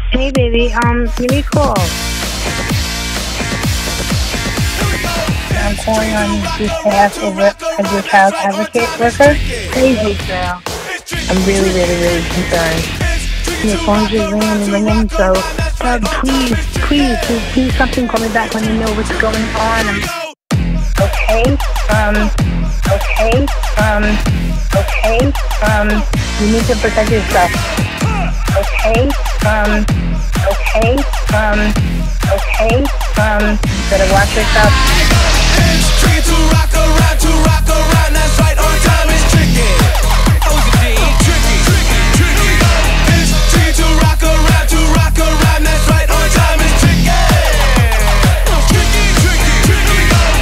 Hey baby, give me a call. I'm calling on behalf of your child advocate worker. Crazy girl. I'm really concerned. Your phone's just ringing, so please, something call me back when you know what's going on. You need to protect yourself. Better watch yourself. It's tricky to rock around, that's right, on time is tricky. Tricky. It's tricky to rock around, that's right, on time is tricky. Tricky.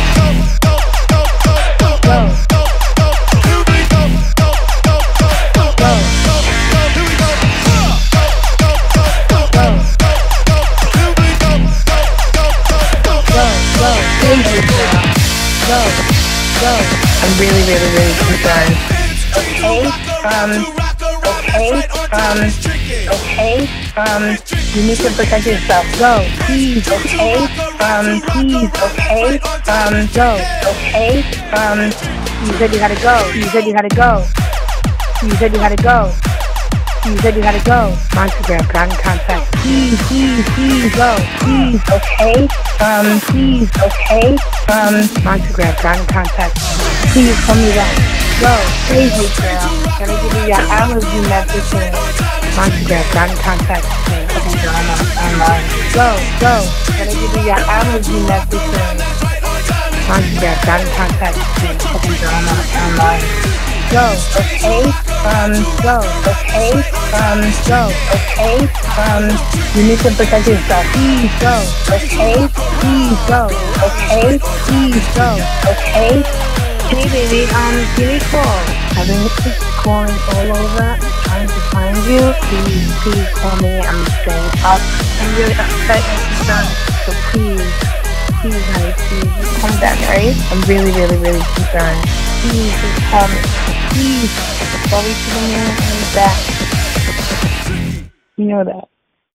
Go. I'm really concerned. You need to protect yourself. Go, please, go. You said you had to go. Monstergram, got in contact. Please, go. Please, okay? Monstergram, got in contact. Please, call me back. Go, crazy girl. Gotta give you your allergy medicine. Monstergram, got in contact. Okay, girl, I'm online. Go. Gotta give you your allergy medicine. Monstergram, got in contact. Okay, girl, I'm online. Go, okay? You need to protect yourself. Please go, okay? Hey baby, give me a call. I've been calling all over, trying to find you. Please call me. I'm staying up. I'm really upset and concerned. So please, honey, please calm down, alright? I'm really concerned. Please, just call me. Please, sorry to the moon and back. You know that.